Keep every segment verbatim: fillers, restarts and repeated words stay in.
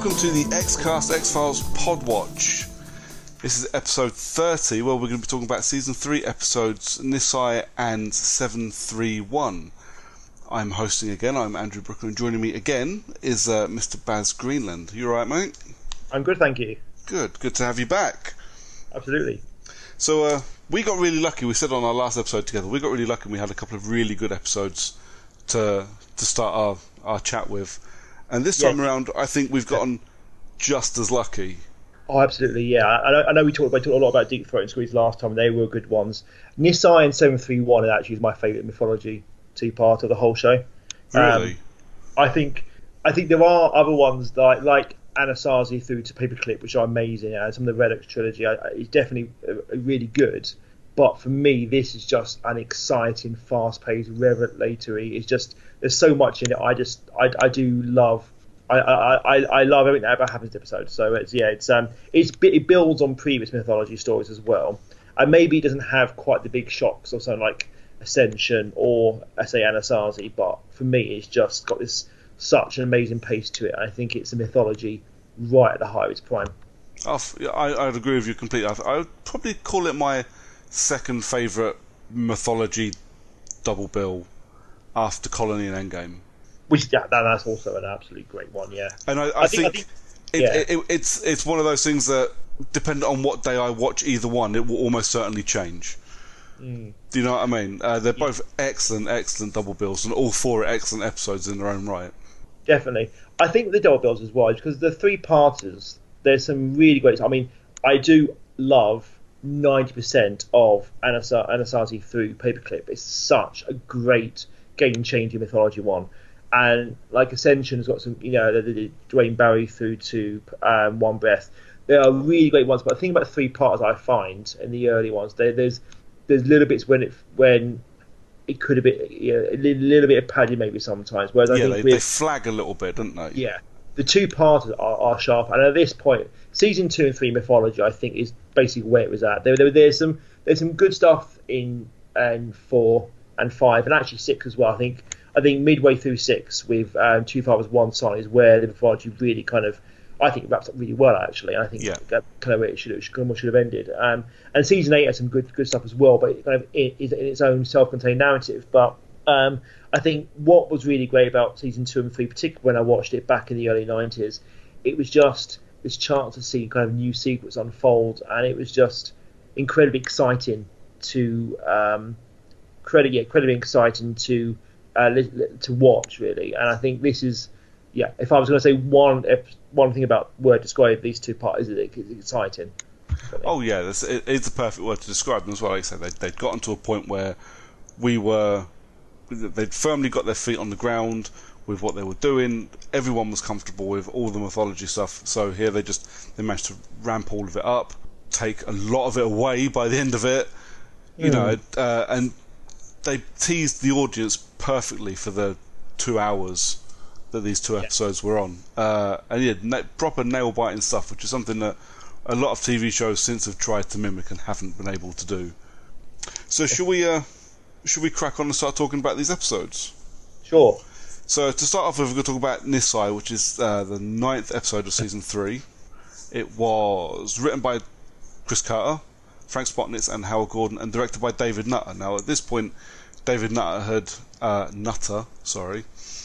welcome to the X-Cast X-Files Podwatch. This is episode thirty, where we're going to be talking about season three episodes Nisai and seven three one. I'm hosting again, I'm Andrew Brooker, and joining me again is uh, Mister Baz Greenland. You alright, mate? I'm good, thank you. Good, good to have you back. Absolutely. So, uh, we got really lucky, we said on our last episode together, we got really lucky and we had a couple of really good episodes to to start our, our chat with. And this time yes. around, I think we've gotten just as lucky. Oh, absolutely, yeah. I know, I know we talked, we talked a lot about Deep Throat and Squeeze last time, and they were good ones. Nisai and seven three one actually is my favourite mythology two-part of the whole show. Really? Um, I think I think there are other ones like like Anasazi through to Paperclip, which are amazing, and some of the Redux trilogy is definitely uh, really good. But for me, this is just an exciting, fast-paced, revelatory. It's just there's so much in it. I just I, I do love. I, I, I love everything that ever happens to episode. So it's yeah, it's um, it's it builds on previous mythology stories as well, and maybe it doesn't have quite the big shocks or something like Ascension or I say Anasazi, but for me, it's just got this such an amazing pace to it. I think it's a mythology right at the height of its prime. Oh, I I'd agree with you completely. I, I would probably call it my second favourite mythology double bill after Colony and Endgame. Which yeah, that, that's also an absolutely great one, yeah. And I, I, I think, think, I think it, yeah. it, it, it's it's one of those things that, depending on what day I watch either one, it will almost certainly change. Mm. Do you know what I mean? Uh, they're Yeah. both excellent, excellent double bills, and all four are excellent episodes in their own right. Definitely. I think the double bills as well, because the three parters, there's some really great. I mean, I do love ninety percent of Anasa- Anasazi through Paperclip. It's such a great game-changing mythology one. And like Ascension has got some, you know, the, the Dwayne Barry through to um, One Breath. They are really great ones. But the thing about the three parters I find in the early ones, they, there's there's little bits when it when it could have been you know, a little, little bit of padding maybe sometimes. Whereas I yeah, think they, they flag a little bit, don't they? Yeah, the two parters are, are sharp. And at this point, season two and three mythology, I think, is basically where it was at. There, there there's some there's some good stuff in and four and five and actually six as well. I think. I think midway through six with um, Two Fathers One Son is where the mythology really kind of, I think, it wraps up really well actually. And I think yeah. that kind of where it should have, should have ended. Um, and season eight has some good good stuff as well, but it kind of is in its own self-contained narrative. But um, I think what was really great about season two and three, particularly when I watched it back in the early nineties, it was just this chance to see kind of new secrets unfold, and it was just incredibly exciting to um, credit, yeah, incredibly exciting to. Uh, to watch really, and I think this is, yeah. If I was going to say one one thing about word to describe these two parts, is it's exciting. Oh yeah, that's, it, it's a perfect word to describe them as well. Like I said, they, they'd gotten to a point where we were, they'd firmly got their feet on the ground with what they were doing. Everyone was comfortable with all the mythology stuff. So here they just they managed to ramp all of it up, take a lot of it away by the end of it, you mm. know, uh, and. They teased the audience perfectly for the two hours that these two episodes yeah. were on. Uh, and yeah, na- proper nail-biting stuff, which is something that a lot of T V shows since have tried to mimic and haven't been able to do. So should we uh, should we crack on and start talking about these episodes? Sure. So to start off with, we're going to talk about Nisai, which is uh, the ninth episode of season three. It was written by Chris Carter, Frank Spotnitz and Howard Gordon, and directed by David Nutter. Now, at this point, David Nutter had uh, Nutter, sorry.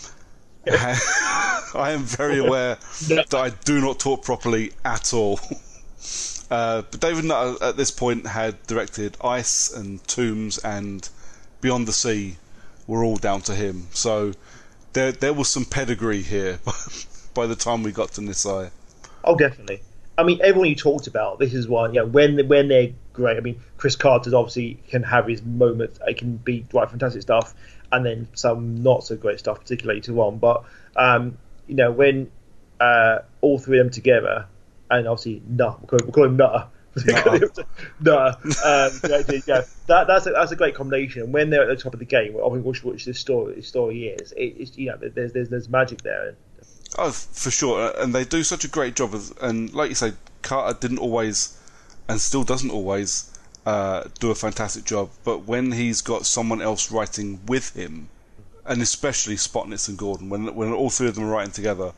I am very aware that I do not talk properly at all. Uh, but David Nutter, at this point, had directed Ice and Tombs and Beyond the Sea were all down to him. So there, there was some pedigree here by the time we got to Nisai. Oh, definitely. I mean, everyone you talked about, this is one, yeah, when when they're great. I mean, Chris Carter obviously can have his moments. It can be right fantastic stuff, and then some not so great stuff, particularly later on. But um, you know, when uh, all three of them together, and obviously Nutter, we'll call, we'll call him Nutter, Nutter, Nutter um, yeah, that, that's a, that's a great combination. And when they're at the top of the game, obviously, which, which this story this story is, it, it's you know, there's there's there's magic there. Oh, for sure, and they do such a great job of, and like you say, Carter didn't always, and still doesn't always, uh, do a fantastic job. But when he's got someone else writing with him, and especially Spotnitz and Gordon, when when all three of them are writing together,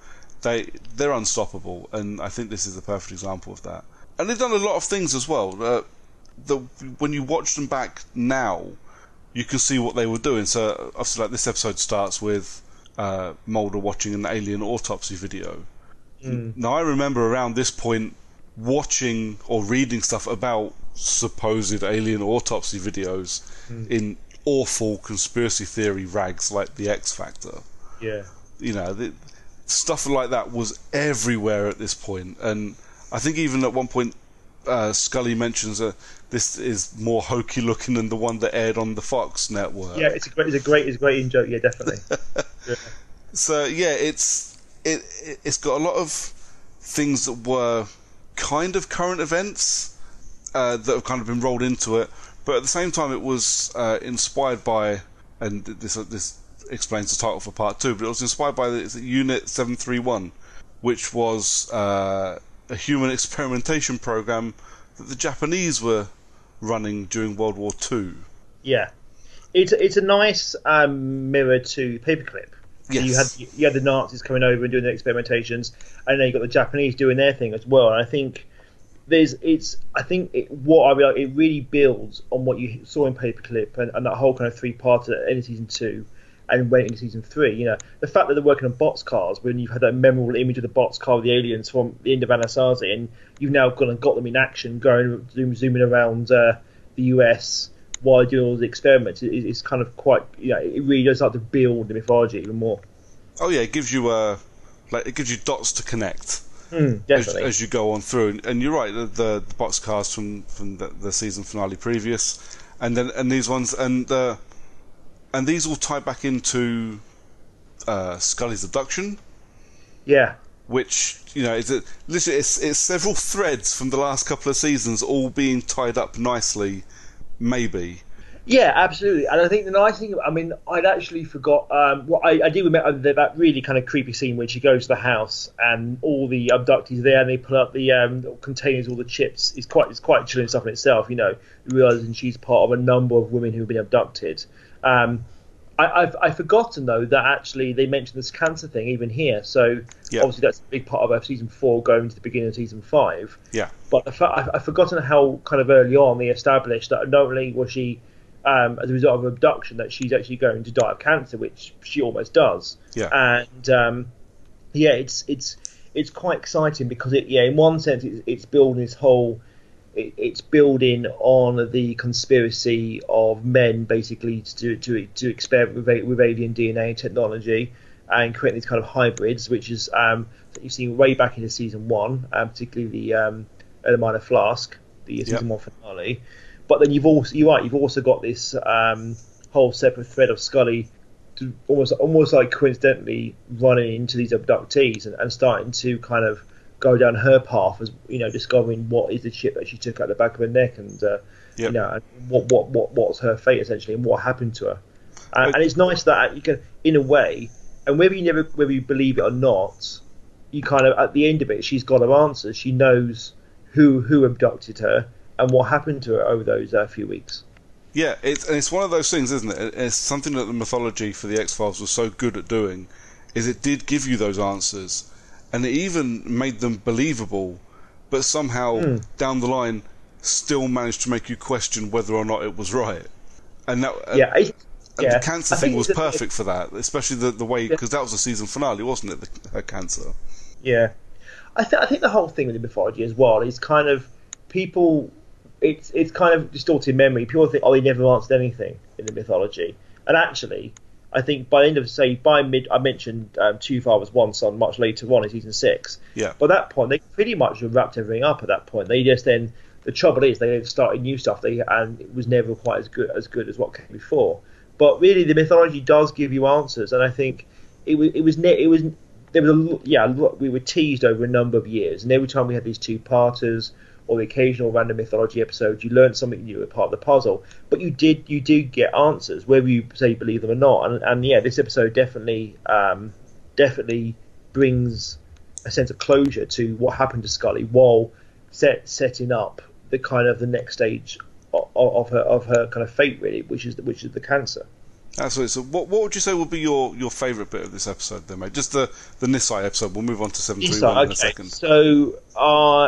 They they're unstoppable, and I think this is the perfect example of that. And they've done a lot of things as well. Uh, the when you watch them back now, you can see what they were doing. So obviously, like this episode starts with uh, Mulder watching an alien autopsy video. Mm. Now I remember around this point watching or reading stuff about supposed alien autopsy videos mm. in awful conspiracy theory rags like the X Factor. Yeah, you know, the, stuff like that was everywhere at this point, and I think even at one point uh, Scully mentions that this is more hokey looking than the one that aired on the Fox network. Yeah, it's a great, it's a great, it's a great in joke. Yeah, definitely. yeah. So yeah, it's it it's got a lot of things that were kind of current events uh, that have kind of been rolled into it, but at the same time, it was uh, inspired by, and this this explains the title for part two, but it was inspired by the Unit seven three one, which was uh, a human experimentation program that the Japanese were running during World War Two. Yeah, it's it's a nice um, mirror to Paperclip. Yes. You had you had the Nazis coming over and doing their experimentations, and then you got the Japanese doing their thing as well. And I think there's it's I think it, what I realize, it really builds on what you saw in Paperclip and, and that whole kind of three part in season two and went into season three. You know, the fact that they're working on boxcars when you've had that memorable image of the boxcar with the aliens from the end of Anasazi, and you've now gone and got them in action, going zoom, zooming around uh, the U S while doing all the experiments. It, it's kind of quite, you know, it really does start to build the mythology even more. Oh yeah, it gives you uh, like it gives you dots to connect mm, as, as you go on through. And, and you're right, the, the, the boxcars from from the, the season finale previous, and then and these ones, and uh, and these all tie back into uh, Scully's abduction. Yeah. Which, you know, is it literally it's, it's several threads from the last couple of seasons all being tied up nicely. Maybe. Yeah, absolutely. And I think the nice thing, I mean, I'd actually forgot. Um, well, I, I do remember that really kind of creepy scene when she goes to the house and all the abductees there, and they pull up the um, containers, all the chips. It's quite, it's quite chilling stuff in itself. You know, realizing she's part of a number of women who've been abducted. Um, I, I've, I've forgotten though that actually they mentioned this cancer thing even here. So yeah. Obviously that's a big part of our season four going to the beginning of season five. Yeah. But I've, I've forgotten how kind of early on they established that not only was she um, as a result of abduction that she's actually going to die of cancer, which she almost does. Yeah. And um, yeah, it's it's it's quite exciting because it yeah in one sense it's, it's building this whole. It's building on the conspiracy of men basically to to to experiment with, with alien D N A technology and create these kind of hybrids, which is um, that you've seen way back into season one, um, particularly the um, the Minor Flask, the season yep. one finale. But then you've also you're right, you've also got this um, whole separate thread of Scully, to almost almost like coincidentally running into these abductees and, and starting to kind of go down her path as you know, discovering what is the chip that she took out the back of her neck, and uh, yep. you know, and what what what what's her fate essentially, and what happened to her. Uh, and it's nice that you can, in a way, and whether you never whether you believe it or not, you kind of at the end of it, she's got her answers. She knows who who abducted her and what happened to her over those uh, few weeks. Yeah, it's and it's one of those things, isn't it? It's something that the mythology for the X-Files was so good at doing, is it did give you those answers. And it even made them believable, but somehow mm. down the line still managed to make you question whether or not it was right. And that, yeah, I, and yeah. the cancer I thing was a, perfect for that, especially the the way because yeah. that was the season finale, wasn't it? The, her cancer. Yeah, I think I think the whole thing with the mythology as well is kind of people. It's it's kind of distorted memory. People think, oh, he never answered anything in the mythology, and actually. I think by the end of, say, by mid, I mentioned um, Two Fathers, One Son much later on in season six. Yeah. By that point, they pretty much wrapped everything up at that point. They just then, the trouble is, they started new stuff, they and it was never quite as good as good as what came before. But really, the mythology does give you answers, and I think it was, it was, it was, there was a, yeah, we were teased over a number of years, and every time we had these two-parters, or the occasional random mythology episode, you learned something new, a part of the puzzle. But you did, you did get answers, whether you say you believe them or not. And, and yeah, this episode definitely, um, definitely brings a sense of closure to what happened to Scully, while set, setting up the kind of the next stage of, of her of her kind of fate, really, which is the, which is the cancer. Absolutely. So, what what would you say would be your, your favourite bit of this episode, then, mate? Just the the Nisai episode. We'll move on to seven three one okay. in a second. So, uh,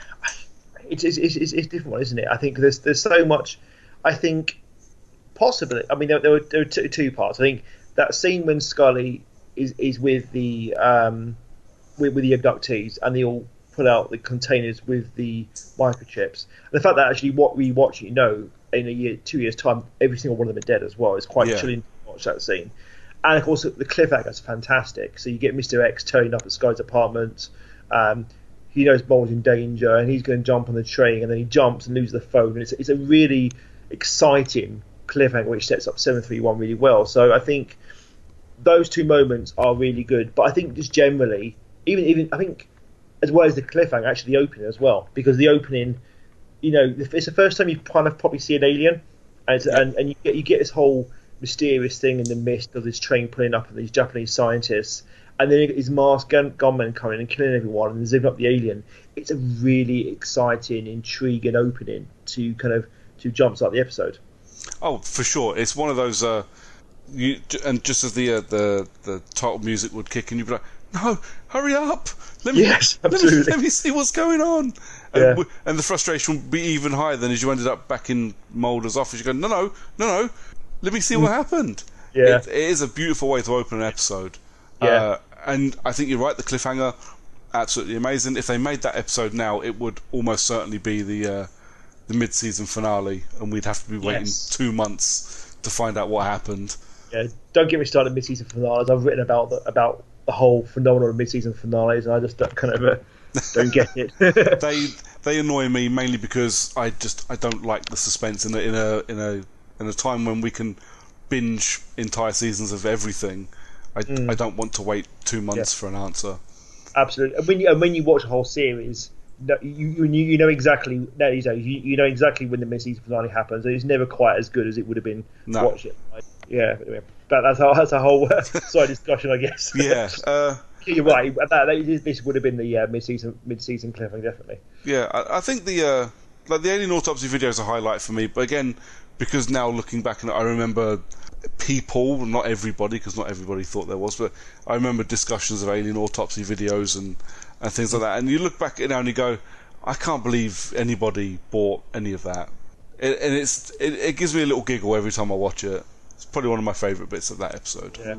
it's, it's it's it's a different one, isn't it? I think there's there's so much. I think possibly. I mean, there, there were there were two, two parts. I think that scene when Scully is is with the um with, with the abductees and they all pull out the containers with the microchips. And the fact that actually what we watch, you know, in a year, two years' time, every single one of them are dead as well. It's quite yeah. chilling to watch that scene. And of course, the cliffhanger is fantastic. So you get Mister X turning up at Sky's apartment. Um, he knows Mulder's in danger, and he's going to jump on the train, and then he jumps and loses the phone. And it's it's a really exciting cliffhanger, which sets up seven three one really well. So I think those two moments are really good. But I think just generally, even even I think as well as the cliffhanger, actually the opening as well, because the opening, you know, it's the first time you kind of probably see an alien, and yeah. and, and you get you get this whole mysterious thing in the mist of this train pulling up and these Japanese scientists, and then you get these masked gun- gunmen coming and killing everyone and zipping up the alien. It's a really exciting, intriguing opening to kind of to jumpstart the episode. Oh, for sure. It's one of those. Uh, you and just as the uh, the the title music would kick in, you'd be like, "No, hurry up! Let me, yes, let absolutely. me, let me see what's going on." Yeah. And, and the frustration would be even higher than as you ended up back in Mulder's office. You go, "No, no, no, no! Let me see what happened." Yeah, it, it is a beautiful way to open an episode. Yeah, uh, and I think you're right. The cliffhanger, absolutely amazing. If they made that episode now, it would almost certainly be the uh, the mid-season finale, and we'd have to be waiting Yes. two months to find out what happened. yeah. Don't get me started on mid-season finales. I've written about the, about the whole phenomenon of mid-season finales, and I just don't, kind of uh, don't get it. they they annoy me mainly because I just I don't like the suspense in a in a in a in a time when we can binge entire seasons of everything. I, Mm. I don't want to wait two months Yeah. for an answer. Absolutely. And when you and when you watch a whole series, no- you you you know exactly no, you know you, you know exactly when the mid-season finale happens. It's never quite as good as it would have been No. to watch it. Like, yeah, anyway, that, that's a, that's a whole uh, side discussion, I guess. Yeah, uh, You're right. That, that this would have been the uh, mid-season mid-season cliffhanger, definitely. yeah. I, I think the uh, like the Alien Autopsy video is a highlight for me, but again, because now looking back, and I remember people, not everybody, because not everybody thought there was, but I remember discussions of Alien Autopsy videos and, and things like that. And you look back at it now and you go, I can't believe anybody bought any of that. It, and it's it, it gives me a little giggle every time I watch it. It's probably one of my favourite bits of that episode. Yeah.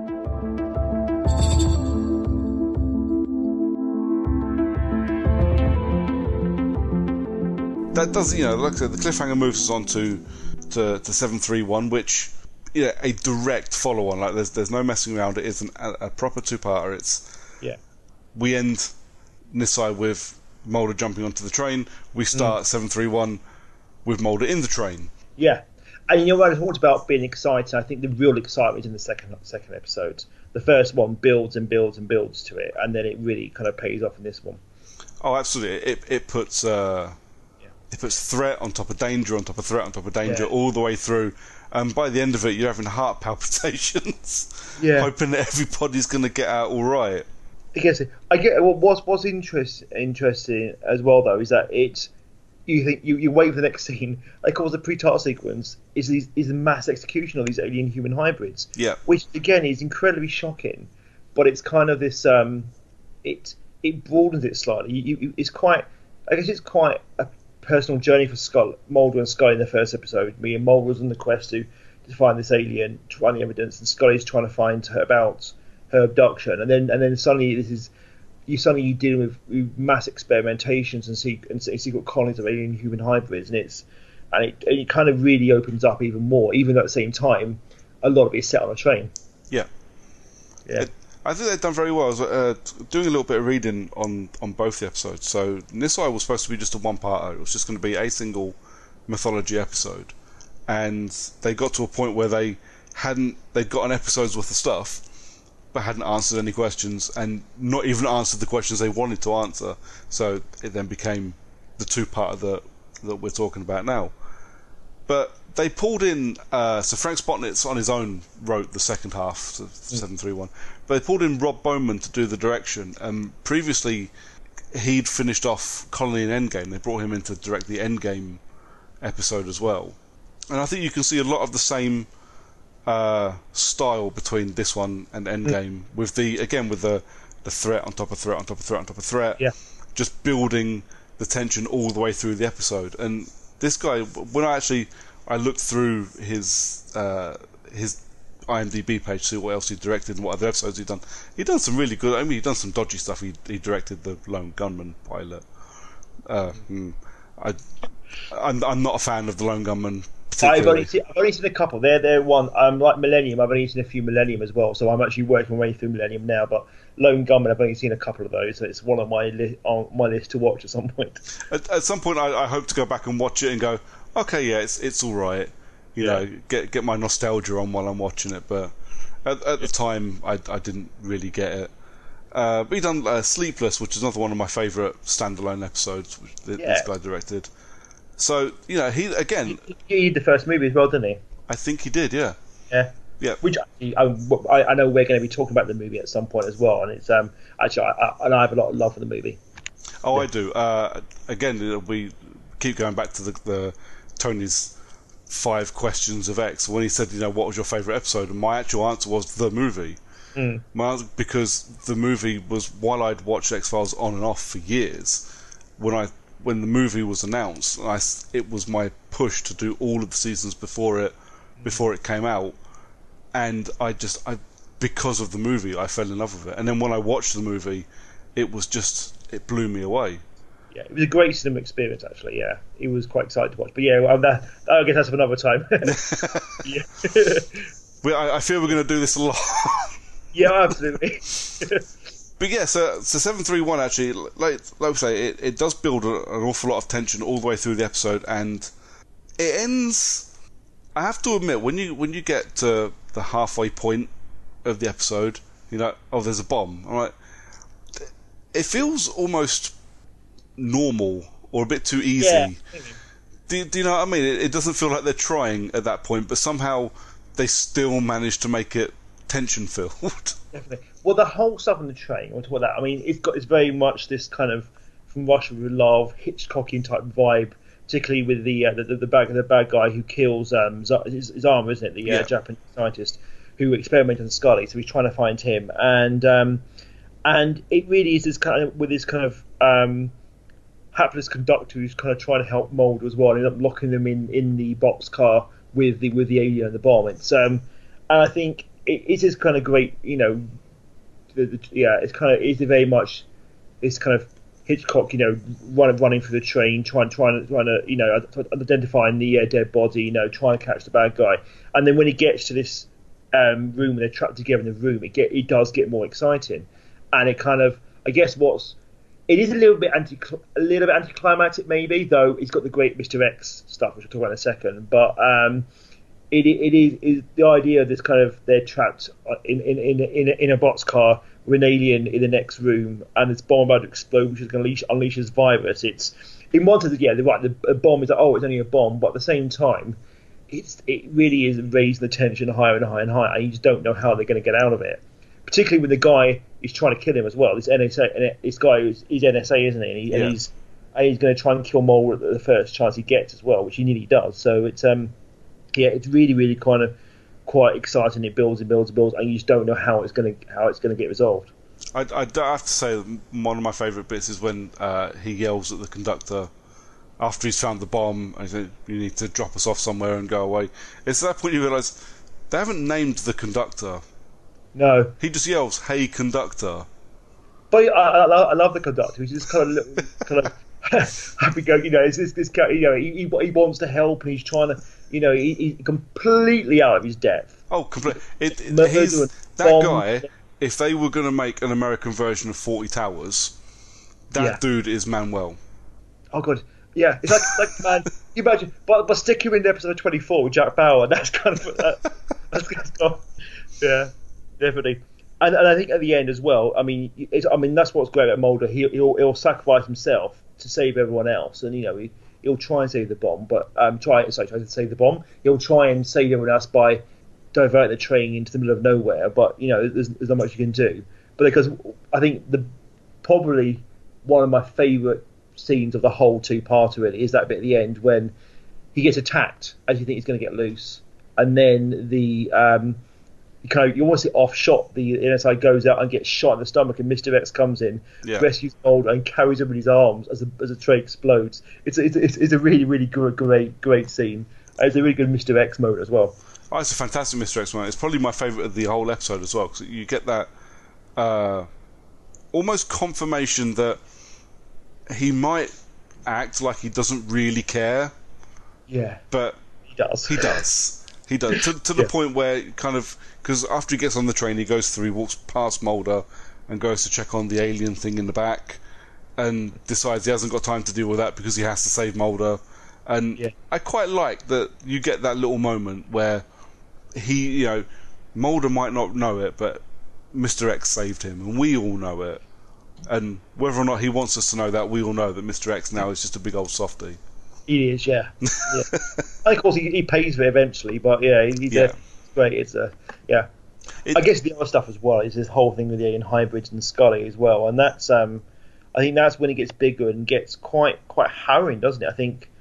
That does, you know, like I said, the cliffhanger moves us on to to, to seven three one, which, you know, a direct follow-on. Like, there's there's no messing around. It is an, a, a proper two-parter. It's Yeah. we end Nisai with Mulder jumping onto the train. We start seven three one with Mulder in the train. Yeah. And you know what I talked about being exciting. I think the real excitement is in the second second episode. The first one builds and builds and builds to it, and then it really kind of pays off in this one. Oh, absolutely. It it puts uh, Yeah. it puts threat on top of danger on top of threat on top of danger Yeah. all the way through. And by the end of it, you're having heart palpitations, Yeah. hoping that everybody's going to get out all right. I guess I get what what's what's interest, interesting as well though is that it's you think you, you wait for the next scene. Of course, the pre-title sequence is these, is the mass execution of these alien human hybrids. Yeah. Which again is incredibly shocking, but it's kind of this um, it it broadens it slightly. You, you, it's quite I guess it's quite a personal journey for Skull, Mulder and Scully in the first episode. Me and Mulder was on the quest to to find this alien, to find the evidence, and Scully's trying to find her about her abduction, and then and then suddenly this is you suddenly you deal with, with mass experimentations and, se- and secret colonies of alien human hybrids, and it's and it, and it kind of really opens up even more. Even though at the same time, a lot of it is set on a train. Yeah. Yeah, It, I think they've done very well. I was uh, doing a little bit of reading on, on both the episodes. So Nisai was supposed to be just a one-parter. It was just going to be a single mythology episode, and they got to a point where they hadn't they'd got an episode's worth of stuff, but hadn't answered any questions, and not even answered the questions they wanted to answer. So it then became the two-parter that that we're talking about now. But they pulled in, uh, so Frank Spotnitz on his own wrote the second half of seven three one, but they pulled in Rob Bowman to do the direction. And previously, he'd finished off Colony and Endgame. They brought him in to direct the Endgame episode as well. And I think you can see a lot of the same uh, style between this one and Endgame, mm. with the again with the the threat on top of threat on top of threat on top of threat, yeah. just building the tension all the way through the episode. And this guy, when I actually I looked through his uh, his IMDb page to see what else he directed and what other episodes he'd done, he'd done some really good. I mean, he'd done some dodgy stuff. He he directed the Lone Gunman pilot. Uh, mm, I I'm, I'm not a fan of the Lone Gunman. I've only, seen, I've only seen a couple. They're they're one. I'm like Millennium. I've only seen a few Millennium as well. So I'm actually working my way through Millennium now. But Lone Gunman, I've only seen a couple of those. So it's one on my li- on my list to watch at some point. At, at some point, I, I hope to go back and watch it and go, okay, yeah, it's it's all right. You yeah. know, get get my nostalgia on while I'm watching it. But at, at the time, I I didn't really get it. Uh, but he done uh, Sleepless, which is another one of my favourite standalone episodes, which th- yeah. this guy directed. So, you know, he again. He, he did the first movie as well, didn't he? I think he did, yeah. Yeah. Yeah. Which I, I know we're going to be talking about the movie at some point as well, and it's um actually I, I, and I have a lot of love for the movie. Oh, yeah. I do. Uh, again, we keep going back to the, the Tony's five questions of X. When he said, you know, what was your favourite episode, and my actual answer was the movie. Mm. My answer, because the movie was, while I'd watched X-Files on and off for years, when I when the movie was announced, I, it was my push to do all of the seasons before it before it came out, and I just I because of the movie I fell in love with it, and then when I watched the movie, it was just it blew me away. Yeah, it was a great cinema experience actually. Yeah, it was quite exciting to watch. But yeah, well, that, I guess that's for another time. yeah. we, I, I feel we're going to do this a lot. Yeah, absolutely. But yeah, so, so seven three one actually, like like we say, it, it does build a, an awful lot of tension all the way through the episode, and it ends. I have to admit, when you when you get to the halfway point of the episode, you know, oh, there's a bomb. I'm like, it feels almost normal or a bit too easy. Yeah. Do, do you know what I mean? It, it doesn't feel like they're trying at that point, but somehow they still manage to make it tension filled. Definitely. Well, the whole stuff on the train, we'll talk about that. I mean, it's got it's very much this kind of From Russia with Love, Hitchcockian type vibe, particularly with the uh, the, the, the bad the bad guy who kills um his, his arm, isn't it? The uh, yeah. Japanese scientist who experimented on Scully. So he's trying to find him, and um and it really is this kind of with this kind of um hapless conductor who's kind of trying to help Mulder as well, and end up locking them in in the boxcar with the with the alien and the bomb. It's um and I think it, it is kind of great, you know. The, the, yeah, it's kind of it's very much this kind of Hitchcock, you know, running running through the train, trying trying trying to you know identifying the uh, dead body, you know, trying to catch the bad guy, and then when he gets to this um, room and they're trapped together in the room, it get it does get more exciting, and it kind of I guess what's it is a little bit anti a little bit anticlimactic maybe, though it's got the great Mister X stuff which we'll talk about in a second, but. Um, It, it is, is the idea of this kind of they're trapped in in in in a, in a boxcar with an alien in the next room, and this bomb about to explode, which is going to unleash, unleash this virus. It's in one sense, yeah, they're right. The bomb is like, oh, it's only a bomb, but at the same time, it's it really is raising the tension higher and higher and higher, and you just don't know how they're going to get out of it. Particularly when the guy is trying to kill him as well. This N S A, this guy is he's N S A, isn't he? And, he, yeah. and he's and he's going to try and kill Mulder at the first chance he gets as well, which he nearly does. So it's um. Yeah, it's really, really kind of quite exciting. It builds and builds and builds, and you just don't know how it's going to how it's going to get resolved. I, I have to say, one of my favourite bits is when uh, he yells at the conductor after he's found the bomb, and he said, "You need to drop us off somewhere and go away." It's at that point you realise they haven't named the conductor. No, he just yells, "Hey, conductor!" But I, I, I love the conductor. He's just kind of little, kind of happy go. You know, it's this this guy. You know, he, he wants to help, and he's trying to. You know, he, he's completely out of his depth. Oh, completely. It, it, he's, that guy, if they were going to make an American version of Fawlty Towers, that yeah. dude is Manuel. Oh, God. Yeah, it's like, like man, you imagine, but, but stick him in the episode twenty-four with Jack Bauer, that's kind of, that, that's kind of, yeah, definitely. And, and I think at the end as well, I mean, it's, I mean that's what's great about Mulder. He'll, he'll, he'll sacrifice himself to save everyone else, and, you know, he, he'll try and save the bomb, but um, try sorry, try to save the bomb. He'll try and save everyone else by diverting the train into the middle of nowhere. But you know, there's, there's not much you can do. But because I think the probably one of my favourite scenes of the whole two-parter really is that bit at the end when he gets attacked as you think he's going to get loose, and then the um, you kind of you almost see off shot. The N S I goes out and gets shot in the stomach, and Mister X comes in, yeah. rescues Mulder, and carries him in his arms as the as the tray explodes. It's a, it's a, it's a really really good, great great scene. And it's a really good Mister X moment as well. Oh, it's a fantastic Mister X moment. It's probably my favourite of the whole episode as well, because you get that uh, almost confirmation that he might act like he doesn't really care. Yeah, but he does. He does. He does to, to the yeah. point where kind of because after he gets on the train, he goes through, he walks past Mulder, and goes to check on the alien thing in the back, and decides he hasn't got time to deal with that because he has to save Mulder. And yeah. I quite like that you get that little moment where he, you know, Mulder might not know it, but Mister X saved him, and we all know it. And whether or not he wants us to know that, we all know that Mister X now is just a big old softie. He is, yeah. yeah. And of course, he, he pays for it eventually, but yeah, he's yeah. A, it's great. It's a yeah. It, I guess the other stuff as well is this whole thing with the alien hybrids and Scully as well, and that's um, I think that's when it gets bigger and gets quite quite harrowing, doesn't it? I think,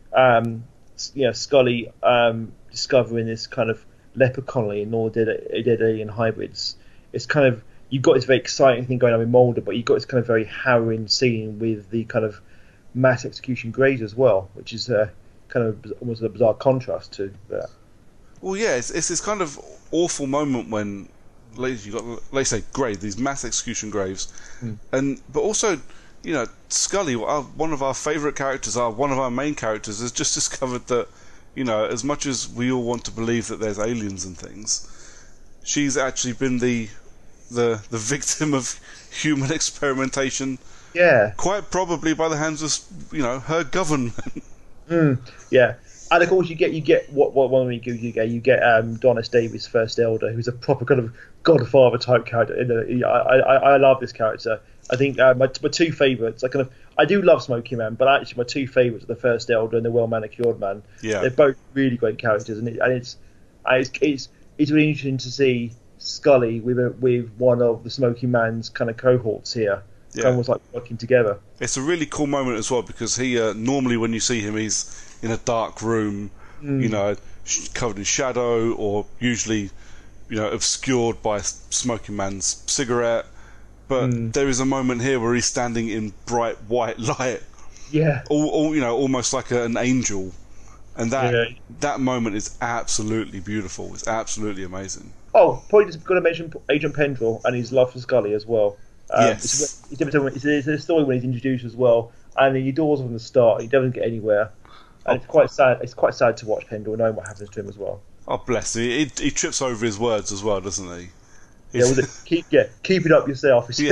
um, you know, Scully um discovering this kind of leper colony and all dead dead alien hybrids. It's kind of you've got this very exciting thing going on in Mulder, but you've got this kind of very harrowing scene with the kind of mass execution Greys as well, which is uh, kind of almost a bizarre contrast to that. Well, yeah, it's, it's this kind of awful moment when, like you got, let's say, Grey, these mass execution graves, mm. and but also, you know, Scully, our, one of our favourite characters, our one of our main characters, has just discovered that, you know, as much as we all want to believe that there's aliens and things, she's actually been the the the victim of human experimentation. Yeah, quite probably by the hands of, you know, her government. mm, yeah, and of course you get you get what what one you get you get you get um, Donis Davis, First Elder, who's a proper kind of Godfather type character. I I, I love this character. I think uh, my my two favourites. I kind of I do love Smoky Man, but actually my two favourites are the First Elder and the Well Manicured Man. Yeah, they're both really great characters, and, it, and it's and it's it's it's really interesting to see Scully with a, with one of the Smoky Man's kind of cohorts here. Yeah. Almost like working together. It's a really cool moment as well because he uh, normally when you see him he's in a dark room, mm. you know, covered in shadow or usually, you know, obscured by Smoking Man's cigarette. But mm. there is a moment here where he's standing in bright white light. Yeah. All, all you know, almost like a, an angel, and that yeah. that moment is absolutely beautiful. It's absolutely amazing. Oh, probably just got to mention Agent Pendrell and his love for Scully as well. Um, yes. It's, it's, it's a story when he's introduced as well, and he adores from the start. He doesn't get anywhere, and oh. it's quite sad. It's quite sad to watch Pendrell knowing what happens to him as well. Oh, bless him! He, he trips over his words as well, doesn't he? Yeah, was it, keep yeah, keep it up yourself. Yeah.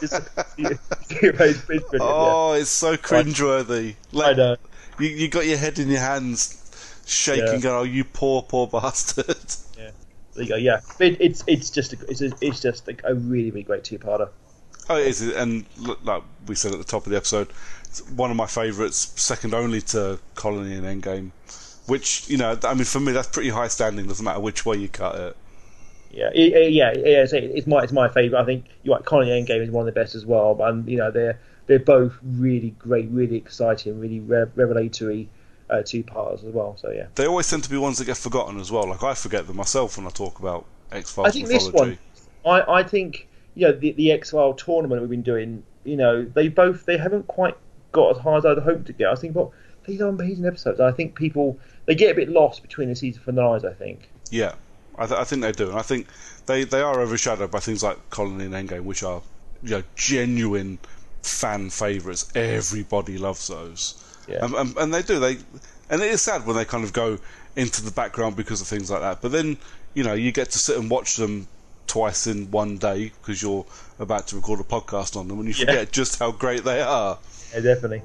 Oh, it's so cringeworthy. Like, I know. You you got your head in your hands, shaking, yeah. going, "Oh, you poor, poor bastard." Yeah, there you go. Yeah, it, it's it's just a, it's a, it's just a, a really really great two-parter. Oh, it is, and like we said at the top of the episode, it's one of my favourites, second only to Colony and Endgame. Which, you know, I mean, for me, that's pretty high standing. Doesn't matter which way you cut it. Yeah, it, it, yeah, yeah. It's, it's my it's my favourite. I think you're right. Colony and Endgame is one of the best as well. And you know, they're they're both really great, really exciting, really re- revelatory uh, two parters as well. So yeah, they always tend to be ones that get forgotten as well. Like I forget them myself when I talk about X-Files. I think mythology. This one, I I think. You know, the, the X-File tournament we've been doing, you know, they both, they haven't quite got as high as I'd hoped to get. I was thinking, well, these are amazing episodes. I think people, they get a bit lost between the season finales, I think. Yeah, I, th- I think they do. And I think they, they are overshadowed by things like Colony and Endgame, which are, you know, genuine fan favourites. Everybody loves those. Yeah. And, and, and they do. They And it is sad when they kind of go into the background because of things like that. But then, you know, you get to sit and watch them twice in one day because you're about to record a podcast on them and you forget yeah. just how great they are. Yeah, definitely.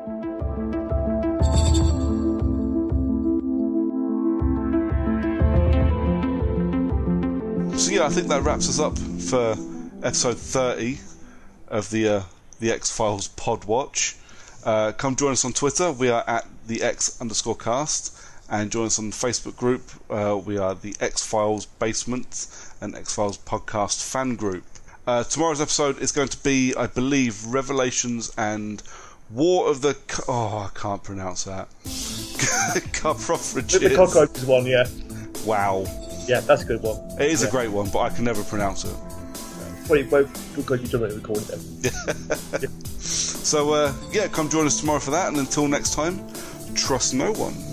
So yeah, I think that wraps us up for episode thirty of the uh, the X-Files Pod Watch. Uh, come join us on Twitter. We are at the X underscore cast. And join us on the Facebook group. Uh, we are the X-Files Basement and X-Files Podcast Fan Group. Uh, tomorrow's episode is going to be, I believe, Revelations and War of the... Oh, I can't pronounce that. Cockroaches. The cockroaches one, yeah. Wow. Yeah, that's a good one. It is yeah. a great one, but I can never pronounce it. Probably both because you don't know what we call it then. Yeah. So, uh, yeah, come join us tomorrow for that, and until next time, trust no one.